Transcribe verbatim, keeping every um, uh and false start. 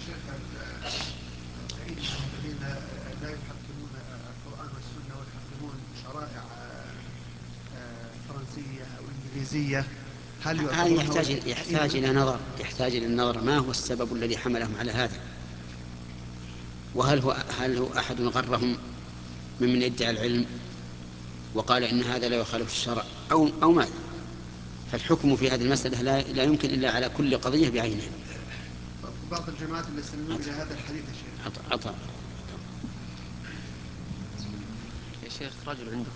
شيخ الذين لا يحكمون القرآن والسنة ويحكمون شرائع فرنسية أو إنجليزية، هل هذا يعتبرون يحتاج يحتاج إلى نظر يحتاج إلى النظر ما هو السبب الذي حملهم على هذا، وهل هو هل هو أحد غرهم ممن يدعي العلم وقال إن هذا لا يخالف الشرع أو أو ماذا؟ فالحكم في هذه المسألة لا, لا يمكن إلا على كل قضية بعينها. بعض الجماعات اللي يستندون إلى هذا الحديث يا شيخ. عطاء. يا شيخ رجل عنده